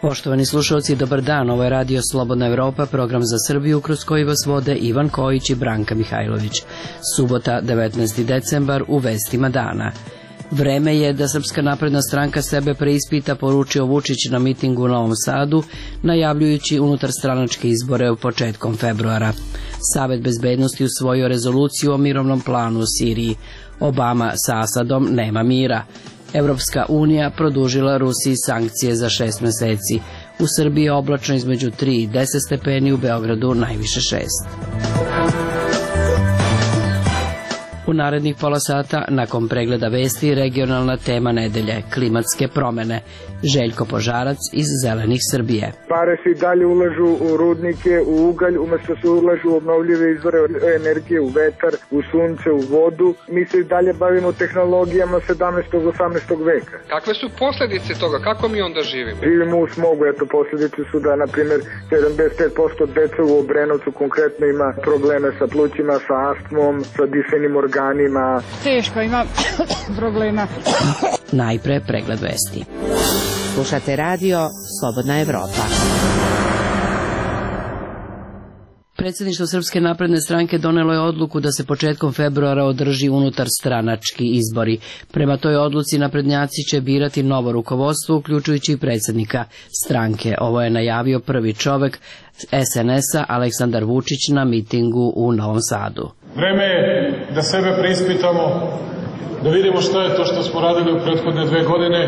Poštovani slušalci, dobar dan, ovo je Radio Slobodna Evropa, program za Srbiju kroz koji vas vode Ivan Kojić i Branka Mihajlović. Subota, 19. decembar, u vestima dana. Vreme je da Srpska napredna stranka sebe preispita, poručio Vučić na mitingu u Novom Sadu, najavljujući unutarstranačke izbore u početkom februara. Savet bezbednosti usvojio rezoluciju o mirovnom planu u Siriji. Obama sa Asadom nema mira. Evropska unija produžila Rusiji sankcije za 6 meseci. U Srbiji je oblačno između 3 i 10 stepeni, u Beogradu najviše 6. U narednih pola sata, nakon pregleda vesti, regionalna tema nedelje, klimatske promene. Željko Požarac iz Zelenih Srbije. Pare se i dalje ulažu u rudnike, u ugalj, umesto se ulažu u obnovljive izvore energije, u vetar, u sunce, u vodu. Mi se i dalje bavimo tehnologijama 17. 18. veka. Kakve su posljedice toga? Kako mi onda živimo? Živimo u smogu. Eto, posljedice su da, na primjer, 75% deca u Obrenovcu konkretno ima probleme sa plućima, sa astmom, sa dišenim organima. Teško, ima problema. Najpre pregled vesti. Slušate radio Slobodna Evropa. Predsjedništvo Srpske napredne stranke donelo je odluku da se početkom februara održi unutarstranački izbori. Prema toj odluci naprednjaci će birati novo rukovodstvo, uključujući i predsjednika stranke. Ovo je najavio prvi čovek SNS-a Aleksandar Vučić na mitingu u Novom Sadu. Vreme je da sebe preispitamo, da vidimo šta je to što smo radili u prethodne 2 godine,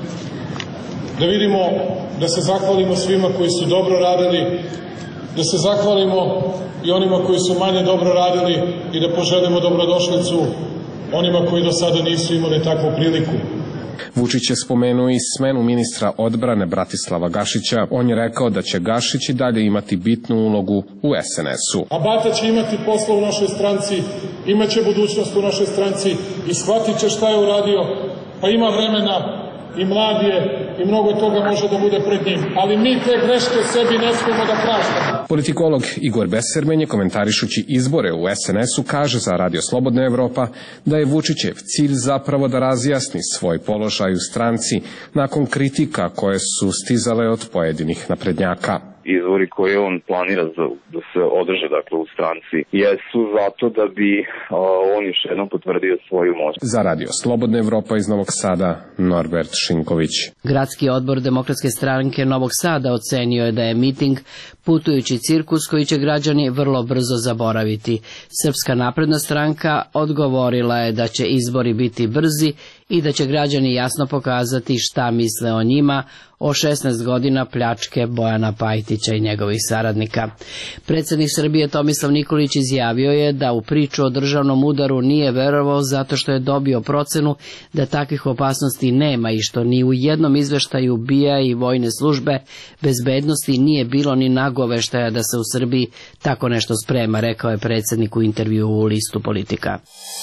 da vidimo, da se zahvalimo svima koji su dobro radili, da se zahvalimo i onima koji su manje dobro radili i da poželimo dobrodošlicu onima koji do sada nisu imali takvu priliku. Vučić je spomenuo i smenu ministra odbrane Bratislava Gašića. On je rekao da će Gašić i dalje imati bitnu ulogu u SNS-u. A Bata će imati posla u našoj stranci, imaće budućnost u našoj stranci i shvatit će šta je uradio, pa ima vremena i mlad je i mnogo toga može da bude pred njim, ali mi te greške sebi ne smemo da praštamo. Politikolog Igor Besermenje, komentarišući izbore u SNS-u, kaže za Radio Slobodna Evropa da je Vučićev cilj zapravo da razjasni svoj položaj u stranci nakon kritika koje su stizale od pojedinih naprednjaka. Izvori koje on planira da se održe u stranci jesu zato da bi on još jednom potvrdio svoju moć. Za Radio Slobodna Evropa iz Novog Sada, Norbert Šinković. Gradski odbor Demokratske stranke Novog Sada ocenio je da je miting putujući cirkus koji će građani vrlo brzo zaboraviti. Srpska napredna stranka odgovorila je da će izbori biti brzi i da će građani jasno pokazati šta misle o njima, o 16 godina pljačke Bojana Pajtića i njegovih saradnika. Predsjednik Srbije Tomislav Nikolić izjavio je da u priču o državnom udaru nije verovao zato što je dobio procenu da takvih opasnosti nema i što ni u jednom izveštaju BIA i vojne službe bezbednosti nije bilo ni nagoveštaja da se u Srbiji tako nešto sprema, rekao je predsjednik u intervju u listu Politika.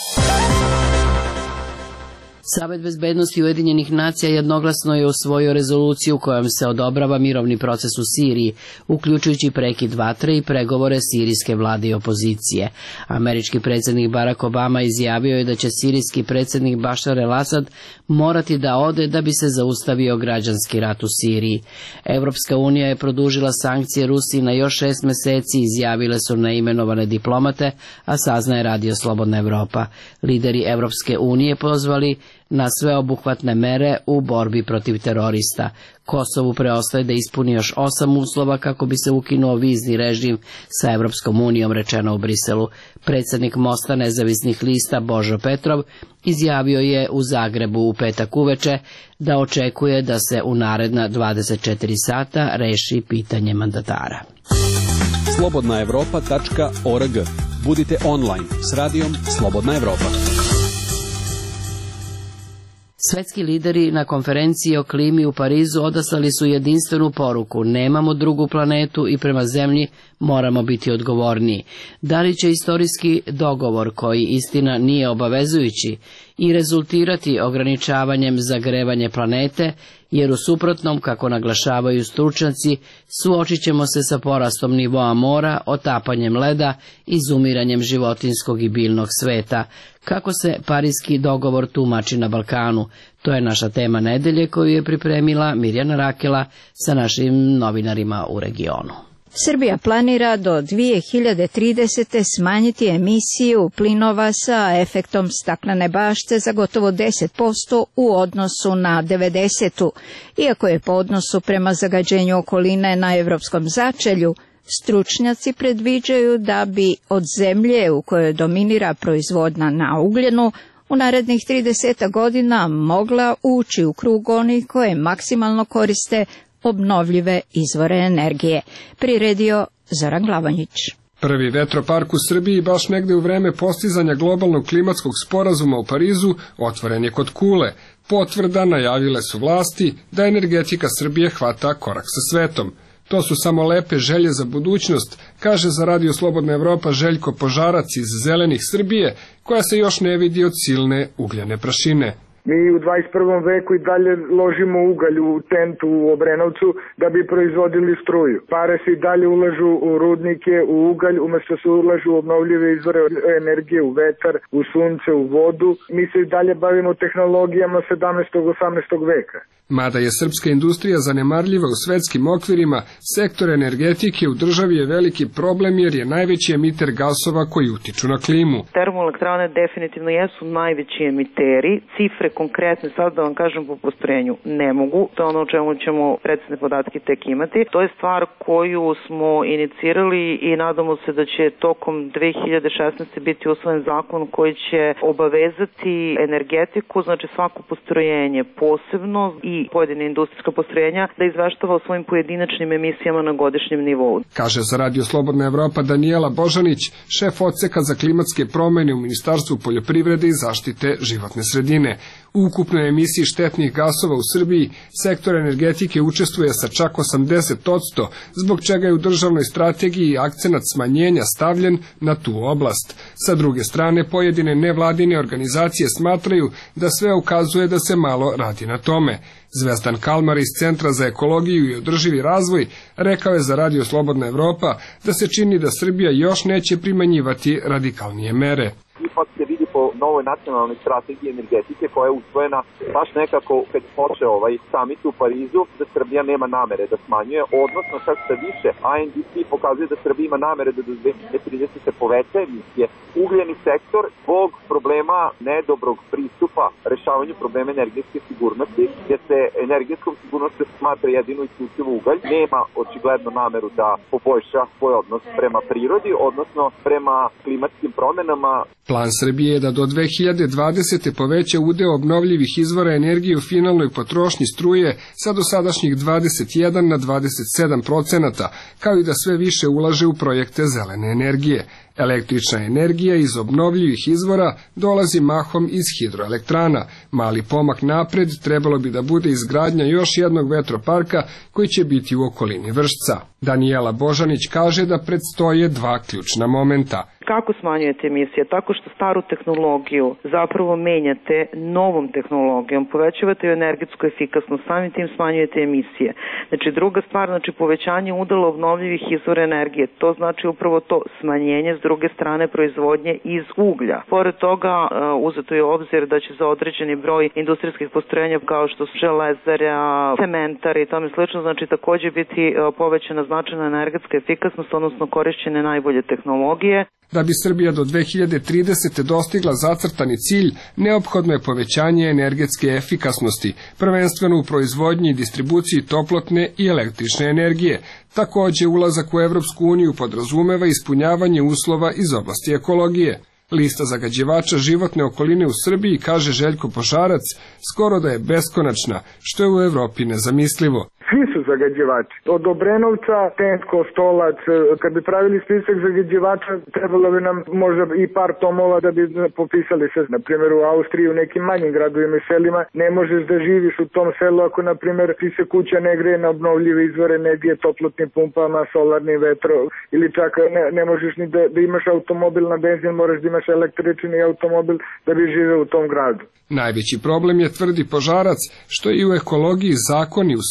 Savet bezbednosti Ujedinjenih nacija jednoglasno je usvojio rezoluciju kojom se odobrava mirovni proces u Siriji, uključujući prekid vatre i pregovore sirijske vlade i opozicije. Američki predsjednik Barack Obama izjavio je da će sirijski predsjednik Bašar el-Asad morati da ode da bi se zaustavio građanski rat u Siriji. Evropska unija je produžila sankcije Rusiji na još 6 meseci, izjavile su neimenovane diplomate, a saznaje Radio Slobodna Evropa. Lideri Evropske unije pozvali na sveobuhvatne mere u borbi protiv terorista. Kosovu preostaje da ispuni još 8 uslova kako bi se ukinuo vizni režim sa Evropskom unijom, rečeno u Briselu. Predsjednik Mosta nezavisnih lista Božo Petrov izjavio je u Zagrebu u petak uveče da očekuje da se u naredna 24 sata reši pitanje mandatara. slobodnaevropa.org. Budite online s radijom Slobodna Evropa. Svetski lideri na konferenciji o klimi u Parizu odaslali su jedinstvenu poruku: nemamo drugu planetu i prema zemlji moramo biti odgovorniji. Da li će istorijski dogovor, koji istina nije obavezujući, i rezultirati ograničavanjem zagrevanja planete, jer u suprotnom, kako naglašavaju stručnjaci, suočit ćemo se sa porastom nivoa mora, otapanjem leda, izumiranjem životinjskog i biljnog sveta, kako se Pariski dogovor tumači na Balkanu. To je naša tema nedelje koju je pripremila Mirjana Rakela sa našim novinarima u regionu. Srbija planira do 2030. smanjiti emisiju plinova sa efektom staklene bašte za gotovo 10% u odnosu na 90. Iako je po odnosu prema zagađenju okoline na evropskom začelju, stručnjaci predviđaju da bi od zemlje u kojoj dominira proizvodnja na ugljenu u narednih 30 godina mogla ući u krug onih koje maksimalno koriste obnovljive izvore energije. Priredio Zoran Glavanjić. Prvi vetropark u Srbiji baš negde u vreme postizanja globalnog klimatskog sporazuma u Parizu otvoren je kod Kule. Potvrda najavile su vlasti da energetika Srbije hvata korak sa svetom. To su samo lepe želje za budućnost, kaže za Radio Slobodna Evropa Željko Požarac iz Zelenih Srbije, koja se još ne vidi od silne ugljene prašine. Mi u 21. veku i dalje ložimo ugalj u TENT u Obrenovcu da bi proizvodili struju. Pare se i dalje ulažu u rudnike, u ugalj, umesto se ulažu u obnovljive izvore energije, u vetar, u sunce, u vodu. Mi se i dalje bavimo tehnologijama 17. 18. veka. Mada je srpska industrija zanemarljiva u svetskim okvirima, sektor energetike u državi je veliki problem jer je najveći emiter gasova koji utiču na klimu. Termoelektrane definitivno jesu najveći emiteri. Cifre konkretne sad da vam kažem po postrojenju ne mogu. To je ono o čemu ćemo precizne podatke tek imati. To je stvar koju smo inicirali i nadamo se da će tokom 2016. biti usvojen zakon koji će obavezati energetiku, znači svako postrojenje posebno i pojedine industrijska postrojenja da izveštava o svojim pojedinačnim emisijama na godišnjem nivou. Kaže za Radio Slobodna Evropa Danijela Božanić, šef odseka za klimatske promene u Ministarstvu poljoprivrede i zaštite životne sredine. U ukupnoj emisiji štetnih gasova u Srbiji sektor energetike učestvuje sa čak 80%, zbog čega je u državnoj strategiji akcenat smanjenja stavljen na tu oblast. Sa druge strane, pojedine nevladine organizacije smatraju da sve ukazuje da se malo radi na tome. Zvezdan Kalmar iz Centra za ekologiju i održivi razvoj rekao je za Radio Slobodna Evropa da se čini da Srbija još neće primenjivati radikalnije mere. Ipak se vidi po novoj nacionalnoj strategiji energetike koja je usvojena baš nekako kad počeo ovaj samit u Parizu, da Srbija nema namere da smanjuje, odnosno čak sa više INDC pokazuje da Srbija ima namere da do 2030 poveća emisije. Ugljeni sektor zbog problema nedobrog pristupa rešavanju problema energetske sigurnosti, gdje se energetskom sigurnosti smatra jedino isključivo ugalj, nema očigledno nameru da poboljša svoj odnos prema prirodi, odnosno prema klimatskim promenama. Plan Srbije je da do 2020. poveća udeo obnovljivih izvora energije u finalnoj potrošnji struje sa dosadašnjih 21 na 27%, kao i da sve više ulaže u projekte zelene energije. Električna energija iz obnovljivih izvora dolazi mahom iz hidroelektrana. Mali pomak napred trebalo bi da bude izgradnja još jednog vetroparka koji će biti u okolini Vršca. Danijela Božanić kaže da predstoje dva ključna momenta. Kako smanjujete emisije? Tako što staru tehnologiju zapravo menjate novom tehnologijom, povećavate energetsku efikasnost, samim tim smanjujete emisije. Znači druga stvar, znači povećanje udela obnovljivih izvora energije, to znači upravo to smanjenje s druge strane proizvodnje iz uglja. Pored toga uzeto je obzir da će za određeni broj industrijskih postrojenja kao što su železare, cementari i tome slično, znači takođe biti povećana značajna energetska efikasnost, odnosno korišćene najbolje tehnologije. Da bi Srbija do 2030. dostigla zacrtani cilj, neophodno je povećanje energetske efikasnosti, prvenstveno u proizvodnji i distribuciji toplotne i električne energije. Takođe, ulazak u Evropsku uniju podrazumeva ispunjavanje uslova iz oblasti ekologije. Lista zagađivača životne okoline u Srbiji, kaže Željko Požarac, skoro da je beskonačna, što je u Evropi nezamislivo. Svi su zagađivači. Od Obrenovca, TENT, Kostolac, kad bi pravili spisak zagađivača, trebalo bi nam možda i par tomova da bi popisali sve. Na primjer, u Austriji, u nekim manjim gradovima i selima, ne možeš da živiš u tom selu ako, na primjer, ti se kuća ne greje na obnovljive izvore energije, toplotnim pumpama, solarnim vetro, ili čak ne možeš ni da imaš automobil na benzin, moraš da imaš električni automobil da bi živeo u tom gradu. Najveći problem je, tvrdi Požarac, što i u ekologiji zakoni u Srbiji uglavnom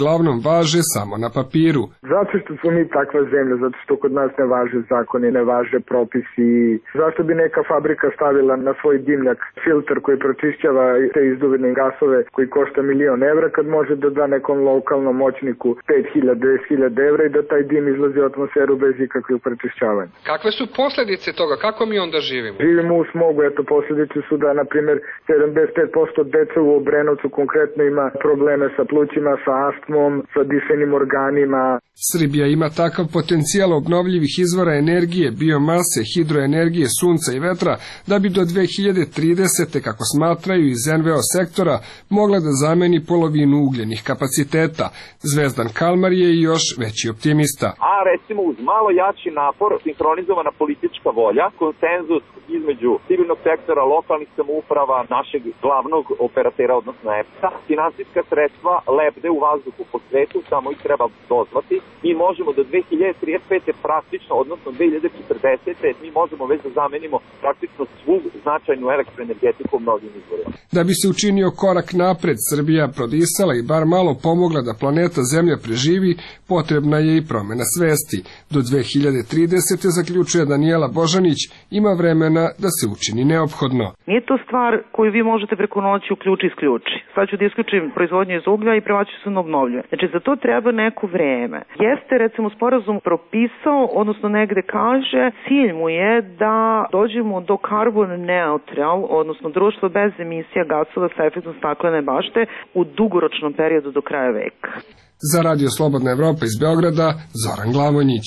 uglavnom važe samo na papiru. Zato što smo mi takva zemlja, zato što kod nas ne važe zakoni, ne važe propisi. Zašto bi neka fabrika stavila na svoj dimnjak filter koji pročišćava te izduvene gasove koji košta €1.000.000 kad može da da nekom lokalnom moćniku 5.000-10.000 € i da taj dim izlazi u atmosferu bez ikakvih prečišćavanja. Kakve su posljedice toga? Kako mi onda živimo? Živimo u smogu, eto posljedice su da, na primjer, 75% dece u Obrenovcu konkretno ima probleme sa plućima, sa astmom, sa dišenim organima. Srbija ima takav potencijal obnovljivih izvora energije, biomase, hidroenergije, sunca i vetra, da bi do 2030. kako smatraju iz NVO sektora, mogla da zameni polovinu ugljenih kapaciteta. Zvezdan Kalmar je i još veći optimista. A recimo uz malo jači napor, sinhronizovana politička volja, konsenzus između civilnog sektora, lokalnih samouprava, našeg glavnog operatera, odnosno EPS-a, finansijska sredstva lebde u vazduhu po svetu, samo ih treba dozvati. Mi možemo do 2035. praktično, odnosno 2040. mi možemo već da zamenimo praktično svu značajnu elektroenergetiku obnovljivim izvorima. Da bi se učinio korak napred, Srbija prodisala i bar malo pomogla da planeta Zemlja preživi, potrebna je i promena svesti. Do 2030. zaključuje Danijela Božanić, ima vremena da se učini neophodno. Nije to stvar koju vi možete preko noći isključi. Sad ću da isključim proizvodnju iz uglja i prebaću se na obnovljive. Znači za to treba neko vreme. Jeste recimo sporazum propisao, odnosno negde kaže, cilj mu je da dođemo do carbon neutral, odnosno društvo bez emisija gasova sa efektom staklene bašte u dugoročnom periodu do kraja veka. Za Radio Slobodna Evropa iz Beograda, Zoran Glavonjić.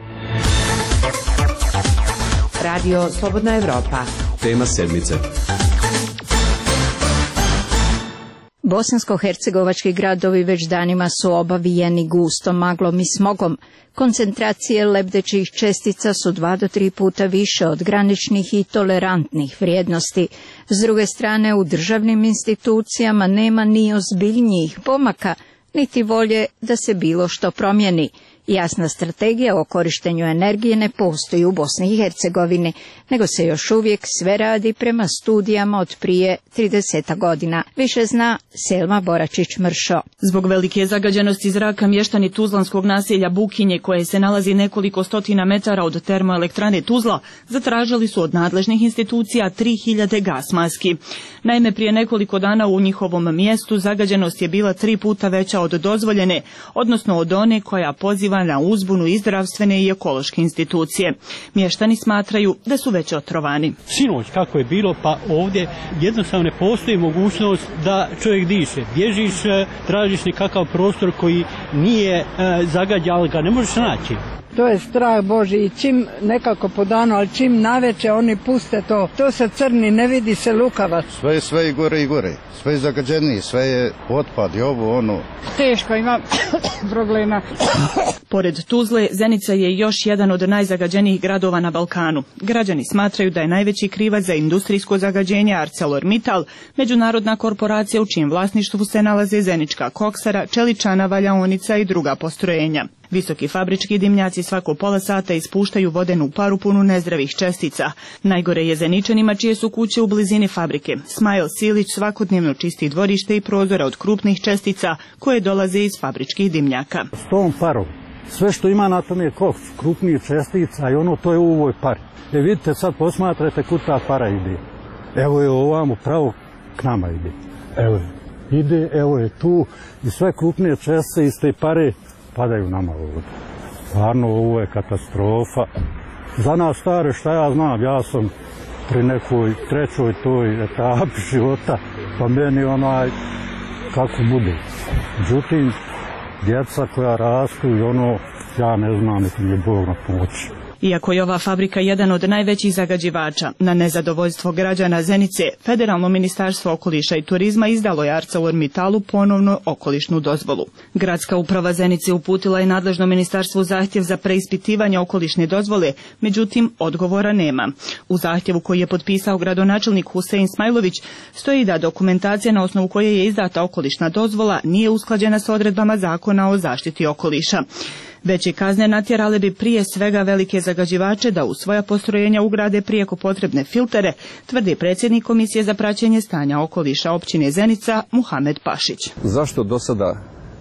Radio Slobodna Evropa. Tema sedmice. Bosansko-hercegovački gradovi već danima su obavijeni gustom maglom i smogom. Koncentracije lebdećih čestica su 2 do 3 puta više od graničnih i tolerantnih vrijednosti. S druge strane, u državnim institucijama nema ni ozbiljnijih pomaka, niti volje da se bilo što promijeni. Jasna strategija o korištenju energije ne postoji u Bosni i Hercegovini, nego se još uvijek sve radi prema studijama od prije 30 godina. Više zna Selma Boračić-Mršo. Zbog velike zagađenosti zraka mještani tuzlanskog naselja Bukinje, koje se nalazi nekoliko stotina metara od termoelektrane Tuzla, zatražili su od nadležnih institucija 3000 gas maski. Naime, prije nekoliko dana u njihovom mjestu zagađenost je bila 3 puta veća od dozvoljene, odnosno od one koja poziva na uzbunu i zdravstvene i ekološke institucije. Mještani smatraju da su već otrovani. Sinoć kako je bilo, pa ovdje jednostavno ne postoji mogućnost da čovjek diše. Bježiš, tražiš nekakav prostor koji nije zagađen, ali ga ne možeš naći. To je strah Boži i čim nekako po danu, ali čim naveče oni puste to se crni, ne vidi se lukavac. Sve je gore i gore, sve je zagađeniji, sve je otpad i ovo ono. Teško ima problema. Pored Tuzle, Zenica je još jedan od najzagađenijih gradova na Balkanu. Građani smatraju da je najveći krivac za industrijsko zagađenje ArcelorMittal, međunarodna korporacija u čijem vlasništvu se nalaze zenička koksara, čeličana, valjaonica i druga postrojenja. Visoki fabrički dimnjaci svako pola sata ispuštaju vodenu paru punu nezdravih čestica. Najgore je Zeničanima čije su kuće u blizini fabrike. Smajl Silić svakodnevno čisti dvorište i prozora od krupnih čestica koje dolaze iz fabričkih dimnjaka. S tom parom, sve što ima na tom je koks, krupnih čestica i ono to je u ovoj pari. Vidite sad, posmatrate kud ta para ide. Evo je ovamo pravo k nama ide. Evo ide, evo je tu i sve krupnije čestice iz te pare padaju nama ovdje. Stvarno ovo je katastrofa. Za nas stare, šta ja znam, ja sam pri nekoj trećoj toj etapi života, pa meni kako bude. Međutim, djeca koja rastu i ja ne znam, niti mi je Bog na pomoći. Iako je ova fabrika jedan od najvećih zagađivača, na nezadovoljstvo građana Zenice, Federalno ministarstvo okoliša i turizma izdalo je ArcelorMittalu ponovno okolišnu dozvolu. Gradska uprava Zenice uputila je nadležno ministarstvu zahtjev za preispitivanje okolišne dozvole, međutim odgovora nema. U zahtjevu koji je potpisao gradonačelnik Husein Smajlović stoji da dokumentacija na osnovu koje je izdata okolišna dozvola nije usklađena s odredbama Zakona o zaštiti okoliša. Veće kazne natjerale bi prije svega velike zagađivače da u svoja postrojenja ugrade prijeko potrebne filtere, tvrdi predsjednik Komisije za praćenje stanja okoliša općine Zenica Muhamed Pašić. Zašto do sada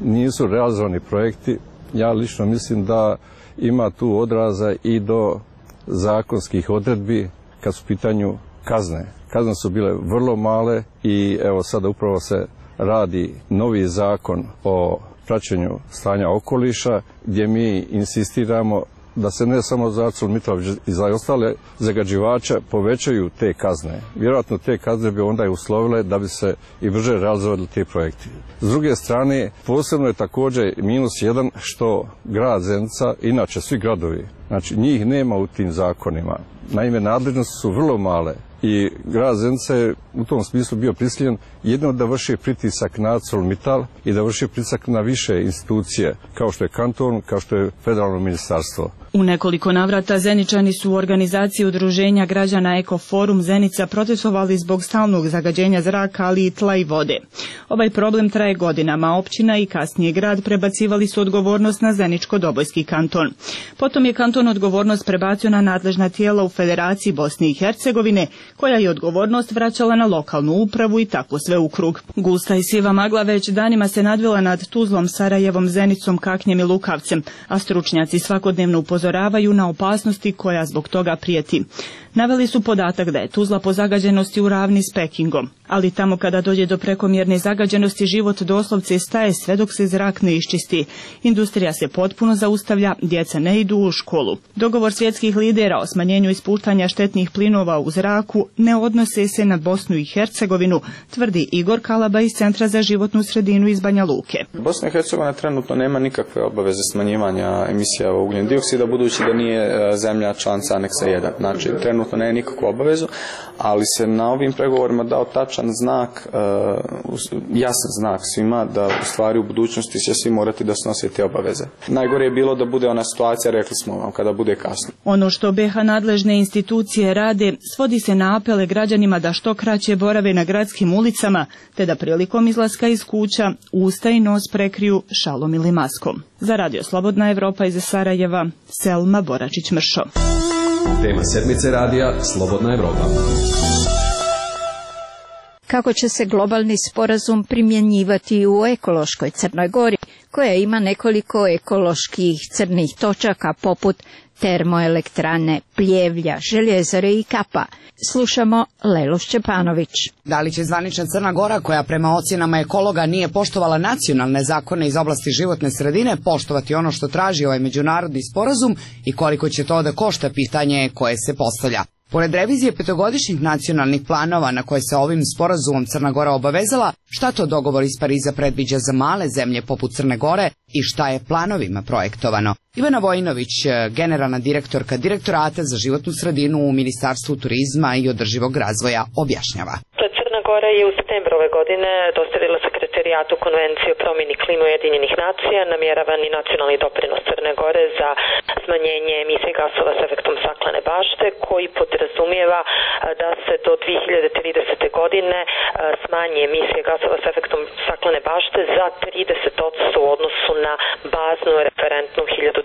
nisu realizovani projekti. Ja lično mislim da ima tu odraza i do zakonskih odredbi kad su u pitanju kazne. Kazne su bile vrlo male i evo sada upravo se radi novi zakon o praćenju stanja okoliša gdje mi insistiramo da se ne samo za ArcelorMittal i za ostale zagađivače povećaju te kazne. Vjerojatno te kazne bi onda i uslovile da bi se i brže realizovali ti projekti. S druge strane, posebno je također -1 što grad Zenica, inače svi gradovi, znači njih nema u tim zakonima. Naime, nadležnosti su vrlo male i grad Zenica je u tom smislu bio prisiljen jedino da vrši pritisak na ArcelorMittal i da vrši pritisak na više institucije, kao što je kanton, kao što je federalno ministarstvo. U nekoliko navrata Zeničani su u organizaciji udruženja građana Ekoforum Zenica protestovali zbog stalnog zagađenja zraka, ali i tla i vode. Ovaj problem traje godinama, općina i kasnije grad prebacivali su odgovornost na Zeničko-Dobojski kanton. Potom je kanton odgovornost prebacio na nadležna tijela u Federaciji Bosne i Hercegovine, koja je odgovornost vraćala na lokalnu upravu i tako sve u krug. Gusta i siva magla već danima se nadvila nad Tuzlom, Sarajevom, Zenicom, Kaknjem i Lukavcem, a stručnjaci svakodnevno upozoravaju na opasnosti koja zbog toga prijeti. Naveli su podatak da je Tuzla po zagađenosti u ravni s Pekingom, ali tamo kada dođe do prekomjerne zagađenosti život doslovce staje sve dok se zrak ne iščisti. Industrija se potpuno zaustavlja, djeca ne idu u školu. Dogovor svjetskih lidera o smanjenju ispuštanja štetnih plinova u zraku ne odnose se na Bosnu i Hercegovinu, tvrdi Igor Kalaba iz Centra za životnu sredinu iz Banja Luke. Bosna i Hercegovina trenutno nema nikakve obaveze smanjivanja emisija ugljen dioksida, budući da nije zemlja članica aneksa 1. Znači, trenutno nema nikakvu obavezu, ali se na ovim pregovorima dao tačan znak, jasan znak svima da u stvari u budućnosti će svi morati da snose te obaveze. Najgore je bilo da bude ona situacija, rekli smo vam, kada bude kasno. Ono što BiH nadležne institucije rade svodi se na apele građanima da što kraće borave na gradskim ulicama, te da prilikom izlaska iz kuća usta i nos prekriju šalom ili maskom. Za Radio Slobodna Evropa iz Sarajeva, Selma Boračić-Mršo. Tema sedmice radija Slobodna Evropa. Kako će se globalni sporazum primjenjivati u ekološkoj Crnoj Gori, koja ima nekoliko ekoloških crnih točaka poput termoelektrane Pljevlja, Željezare i Kapa. Slušamo Lelu Šćepanović. Da li će zvanična Crna Gora, koja prema ocjenama ekologa nije poštovala nacionalne zakone iz oblasti životne sredine, poštovati ono što traži ovaj međunarodni sporazum i koliko će to da košta, pitanje koje se postavlja. Pored revizije petogodišnjih nacionalnih planova na koje se ovim sporazumom Crna Gora obavezala, šta to dogovor iz Pariza predviđa za male zemlje poput Crne Gore i šta je planovima projektovano? Ivana Vojinović, generalna direktorka Direktorata za životnu sredinu u Ministarstvu turizma i održivog razvoja, objašnjava. Crna Gora je u septembru ove godine dostavila Sekretarijatu Konvencije o promjeni klime Ujedinjenih nacija namjeravani nacionalni doprinos Crne Gore za smanjenje emisije gasova s efektom staklene bašte, koji podrazumijeva da se do 2030. godine smanji emisije gasova s efektom staklene bašte za 30% u odnosu na baznu referentnu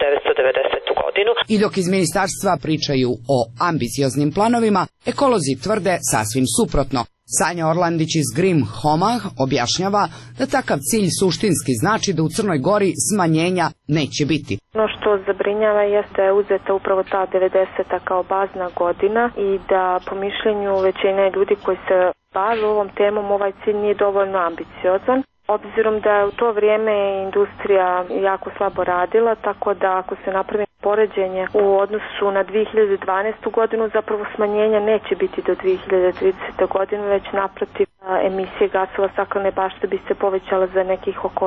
1990. godinu. I dok iz ministarstva pričaju o ambicioznim planovima, ekolozi tvrde sasvim suprotno. Sanja Orlandić iz Grim Homa objašnjava da takav cilj suštinski znači da u Crnoj Gori smanjenja neće biti. Ono što zabrinjava jeste da je uzeta upravo ta 90. kao bazna godina i da po mišljenju većine ljudi koji se bave ovom temom ovaj cilj nije dovoljno ambiciozan. Obzirom da je u to vrijeme industrija jako slabo radila, tako da ako se napravi poređenje u odnosu na 2012. godinu, zapravo smanjenja neće biti do 2030. godine, već naprotiv emisije gasova staklene bašte bi se povećala za nekih oko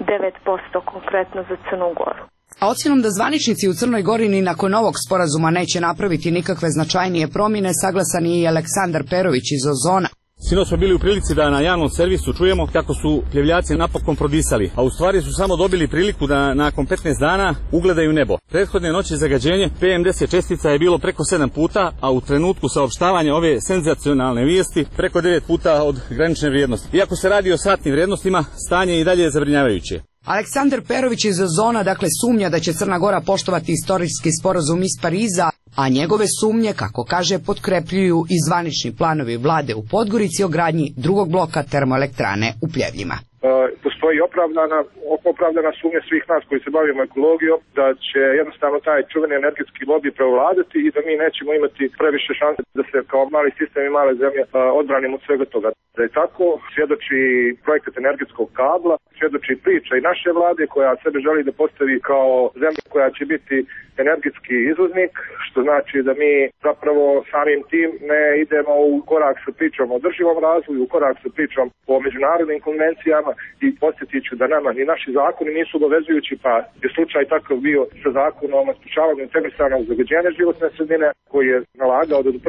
9% konkretno za Crnu Goru. A ocjenom da zvaničnici u Crnoj Gori ni nakon ovog sporazuma neće napraviti nikakve značajnije promjene, saglasan je i Aleksandar Perović iz Ozona. Sinoć smo bili u prilici da na javnom servisu čujemo kako su pljevljaci napokon prodisali, a u stvari su samo dobili priliku da nakon 15 dana ugledaju nebo. Prethodne noći zagađenje PM10 čestica je bilo preko 7 puta, a u trenutku saopštavanja ove senzacionalne vijesti preko 9 puta od granične vrijednosti. Iako se radi o satnim vrijednostima, stanje je i dalje zabrinjavajuće. Aleksandar Perović iz Zona sumnja da će Crna Gora poštovati istorijski sporazum iz Pariza, a njegove sumnje, kako kaže, potkrepljuju i zvanični planovi vlade u Podgorici o gradnji drugog bloka termoelektrane u Pljevljima. postoji opravdana sumnja svih nas koji se bavimo ekologijom da će jednostavno taj čuveni energetski lobby prevladati i da mi nećemo imati previše šanse da se kao mali sistem i male zemlje odbranimo od svega toga. Da je tako, svjedoči projekat energetskog kabla, svjedoči priča i naše vlade koja sebe želi da postavi kao zemlja koja će biti energetski izvoznik, što znači da mi zapravo samim tim ne idemo u korak sa pričom o održivom razvoju, u korak sa pričom o međunarodnim konvencijama i podsjetit ću da nama ni naši zakoni nisu obavezujući, pa je slučaj takav bio sa zakonom o sprečavanju integrisanog zagađenja životne sredine koji je nalagao da do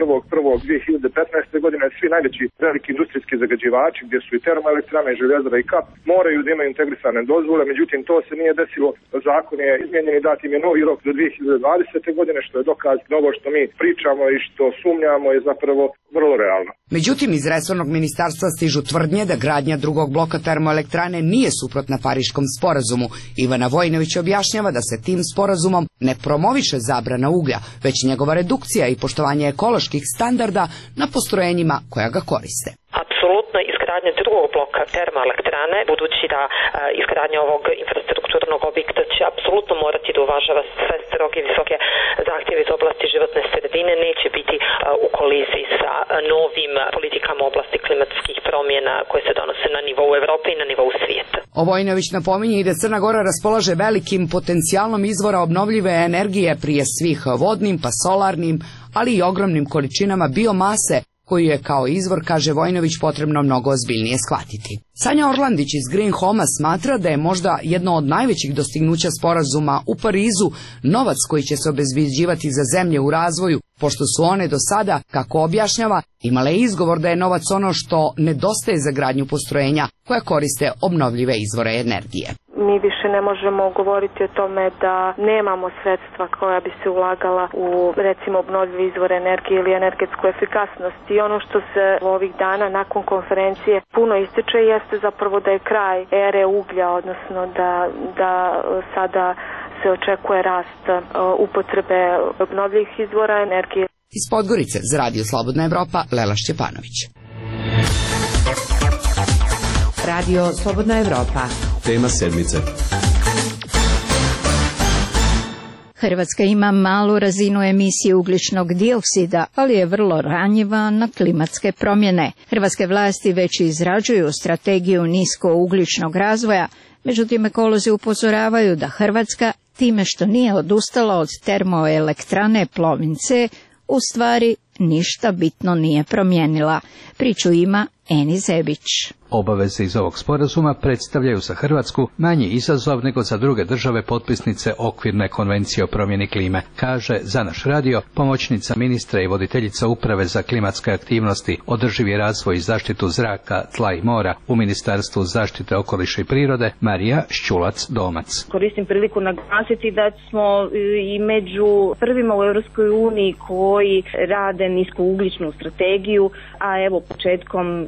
1.1.2015. godine svi najveći veliki industrijski zagađivači gdje su i termoelektrane, željezara i kap moraju da imaju integrisane dozvole, međutim to se nije desilo, zakon je izmijenjen i dat im je novi rok do 2020. godine, što je dokaz da ovo što mi pričamo i što sumnjamo je zapravo vrlo realno. Međutim, iz resornog ministarstva stižu tvrdnje da gradnja drugog bloka termoelektrane nije suprotna Pariškom sporazumu. Ivana Vojinović objašnjava da se tim sporazumom ne promoviše zabrana uglja, već njegova redukcija i poštovanje ekoloških standarda na postrojenjima koja ga koriste. Apsolutno izgradnja drugog bloka termoelektrane, budući da izgradnja ovog infrastrukturnog objekta će apsolutno morati da uvažava sve stroge i visoke zahtjeve iz oblasti životne sredine, neće biti u koliziji sa novim politikama u oblasti klimatskih promjena koje se donose na nivou Evrope i na nivou svijeta. Vojinović napominje i da Crna Gora raspolaže velikim potencijalom izvora obnovljive energije, prije svih vodnim pa solarnim, ali i ogromnim količinama biomase, koju je kao izvor, kaže Vojinović, potrebno mnogo ozbiljnije shvatiti. Sanja Orlandić iz Green Homa smatra da je možda jedno od najvećih dostignuća sporazuma u Parizu novac koji će se obezbeđivati za zemlje u razvoju, pošto su one do sada, kako objašnjava, imale izgovor da je novac ono što nedostaje za gradnju postrojenja koja koriste obnovljive izvore energije. Mi više ne možemo govoriti o tome da nemamo sredstva koja bi se ulagala u, recimo, obnovljive izvore energije ili energetsku efikasnost. I ono što se ovih dana nakon konferencije puno ističe jeste zapravo da je kraj ere uglja, odnosno da sada se očekuje rast upotrebe obnovljivih izvora energije. Iz Podgorice za Radio Slobodna Evropa, Lela Šćepanović. Radio Slobodna Evropa. Tema sedmice. Hrvatska ima malu razinu emisije ugljičnog dioksida, ali je vrlo ranjiva na klimatske promjene. Hrvatske vlasti već izrađuju strategiju niskougljičnog razvoja, međutim ekolozi upozoravaju da Hrvatska, time što nije odustala od termoelektrane Plomin C, u stvari ništa bitno nije promijenila. Priču ima Eni Zebić. Obaveze iz ovog sporazuma predstavljaju za Hrvatsku manji izazov nego za druge države potpisnice okvirne konvencije o promjeni klime, kaže za naš radio pomoćnica ministra i voditeljica uprave za klimatske aktivnosti, održivi razvoj i zaštitu zraka, tla i mora u Ministarstvu zaštite okoliša i prirode Marija Šćulac-Domac. Koristim priliku naglasiti da smo i među prvima u Europskoj uniji koji rade niskougljičnu strategiju, a evo početkom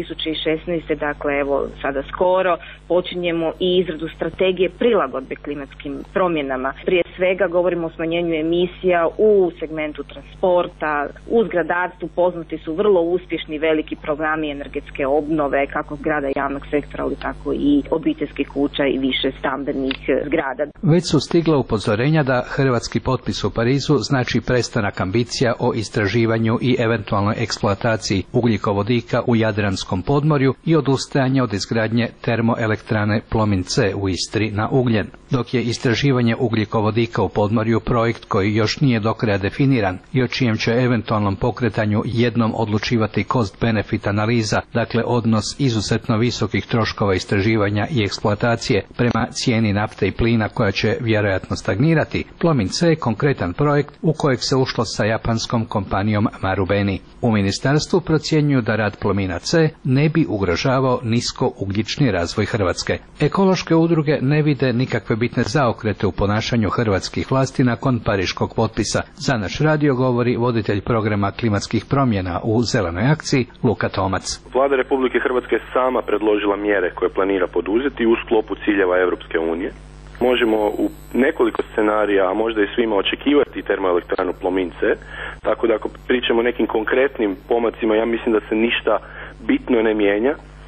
2016. dakle evo sada skoro počinjemo i izradu strategije prilagodbe klimatskim promjenama. Prije svega govorimo o smanjenju emisija u segmentu transporta, u zgradarstvu poznati su vrlo uspješni veliki programi energetske obnove kako zgrada javnog sektora, ali tako i obiteljskih kuća i više stambenih zgrada. Već su stigla upozorenja da hrvatski potpis u Parizu znači prestanak ambicija o istraživanju i eventualnoj eksploataciji ugljikovodika u Jadranskom podmorju i odustajanje od izgradnje termoelektrane Plomin C u Istri na ugljen. Dok je istraživanje ugljikovodika u podmorju projekt koji još nije do kraja definiran i o čijem će eventualnom pokretanju jednom odlučivati cost-benefit analiza, dakle odnos izuzetno visokih troškova istraživanja i eksploatacije prema cijeni nafte i plina koja će vjerojatno stagnirati, Plomin C je konkretan projekt u kojeg se ušlo sa japanskom kompanijom Marubeni. U ministarstvu procjenjuju da rad Plomina C ne bi ugrožavao niskougljični razvoj Hrvatske. Ekološke udruge ne vide nikakve bitne zaokrete u ponašanju hrvatskih vlasti nakon pariškog potpisa. Za naš radio govori voditelj programa klimatskih promjena u Zelenoj akciji Luka Tomac. Vlada Republike Hrvatske je sama predložila mjere koje planira poduzeti u sklopu ciljeva Europske unije. Možemo u nekoliko scenarija, a možda i svima, očekivati termoelektranu Plomin C, tako da ako pričamo o nekim konkretnim pomacima, ja mislim da se ništa bitno ne mijenja. Ono što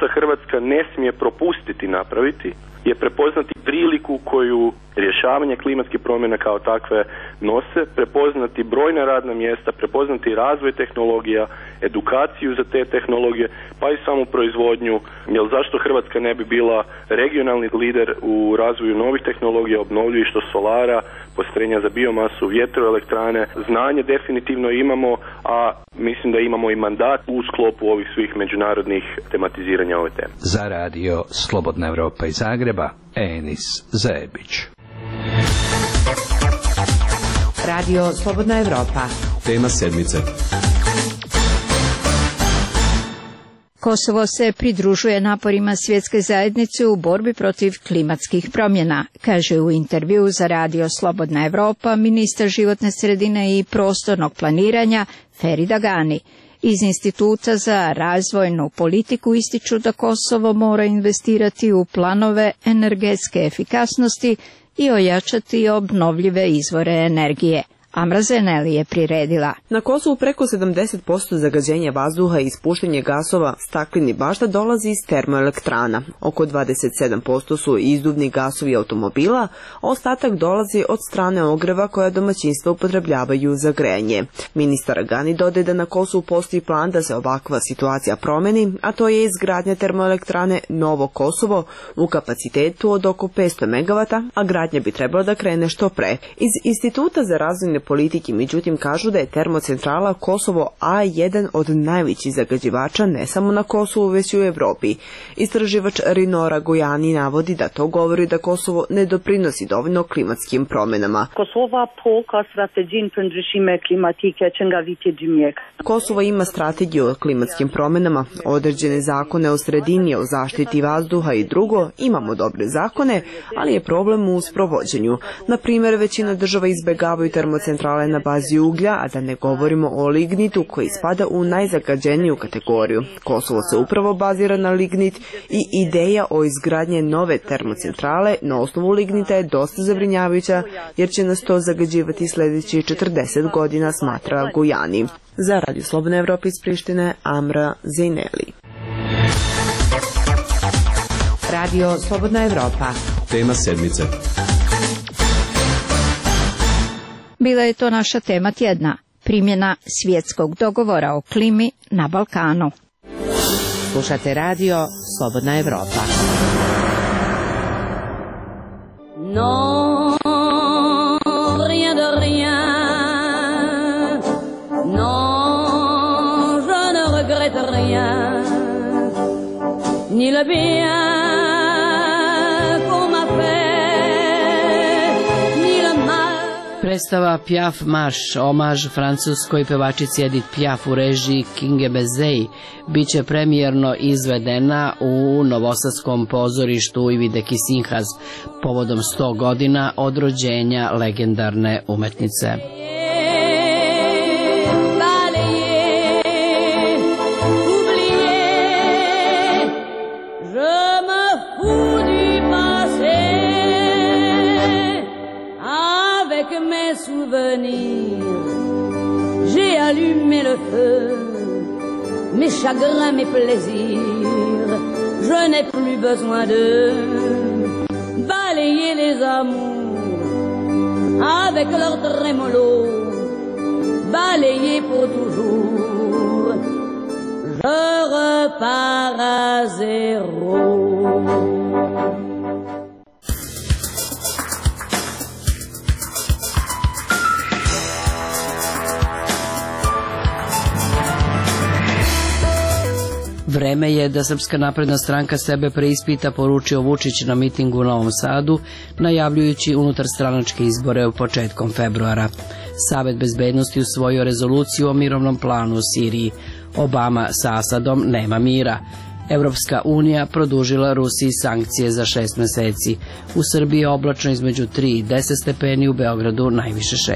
što Hrvatska ne smije propustiti napraviti je prepoznati priliku koju rješavanje klimatskih promjena kao takve nose, prepoznati brojna radna mjesta, prepoznati razvoj tehnologija, edukaciju za te tehnologije, pa i samu proizvodnju. Jer zašto Hrvatska ne bi bila regionalni lider u razvoju novih tehnologija, obnovljivih, što solara, postrojenja za biomasu, vjetroelektrane. Znanje definitivno imamo, a mislim da imamo i mandat u sklopu ovih svih međunarodnih tematiziranja ove teme. Za radio Slobodna Evropa iz Zagreba, Enis Zajebić. Radio Slobodna Evropa. Tema sedmice. Kosovo se pridružuje naporima svjetske zajednice u borbi protiv klimatskih promjena, kaže u intervju za radio Slobodna Evropa ministar životne sredine i prostornog planiranja Ferida Gani. Iz Instituta za razvojnu politiku ističu da Kosovo mora investirati u planove energetske efikasnosti i ojačati obnovljive izvore energije. Amra Zeneli je priredila. Na Kosovu preko 70% zagađenja vazduha i ispuštanje gasova stakleni bašta dolazi iz termoelektrana. Oko 27% su izduvni gasovi automobila, a ostatak dolazi od strane ogreva koja domaćinstva upotrebljavaju za grejanje. Ministar Gani dodaje da na Kosovu postoji plan da se ovakva situacija promeni, a to je izgradnja termoelektrane Novo Kosovo u kapacitetu od oko 500 MW, a gradnja bi trebala da krene što pre. Iz Instituta za razvojne politike, međutim, kažu da je termocentrala Kosovo A jedan od najvećih zagađivača ne samo na Kosovu, već i u Evropi. Istraživač Rinora Gojani navodi da to govori da Kosovo ne doprinosi dovoljno klimatskim promjenama. Kosovo ima strategiju o klimatskim promjenama, određene zakone o sredini, o zaštiti vazduha i drugo, imamo dobre zakone, ali je problem u sprovođenju. Na primjer, većina država izbjegavaju termocentrale na bazi uglja, a da ne govorimo o lignitu koji spada u najzagađeniju kategoriju. Kosovo se upravo bazira na lignit i ideja o izgradnje nove termocentrale na osnovu lignita je dosta zabrinjavajuća jer će nas to zagađivati sljedećih 40 godina, smatra Gojani. Za Radio Slobodna Evropa iz Prištine, Amra Zeneli. Radio Slobodna Evropa. Tema sedmice. Bila je to naša tema tjedna, primjena svjetskog dogovora o klimi na Balkanu. Slušate radio Slobodna Evropa. Non, rien de rien. Non, je ne regrette rien. Ni le bien qu'on m'a fait, ni le mal. Predstava Piaf marš, omaž francuskoj pevačici Edith Piaf u režiji Kinge Bezei, biće premijerno izvedena u novosadskom pozorištu Ivide Kisinhas povodom 100 godina od rođenja legendarne umetnice. J'ai allumé le feu, mes chagrins, mes plaisirs. Je n'ai plus besoin de balayer les amours avec leur trémolo, balayer pour toujours. Je repars à zéro. Vreme je da Srpska napredna stranka sebe preispita, poručio Vučić na mitingu u Novom Sadu, najavljujući unutarstranačke izbore u početkom februara. Savet bezbednosti usvojio rezoluciju o mirovnom planu u Siriji. Obama sa Asadom nema mira. Evropska unija produžila Rusiji sankcije za 6 meseci. U Srbiji je oblačno između 3 i 10 stepeni, u Beogradu najviše 6.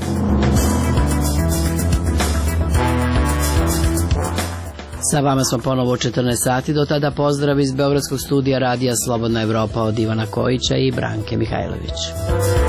Sa vama smo ponovo u 14 sati, do tada pozdrav iz Beogradskog studija radija Slobodna Evropa od Ivana Kojića i Branke Mihajlović.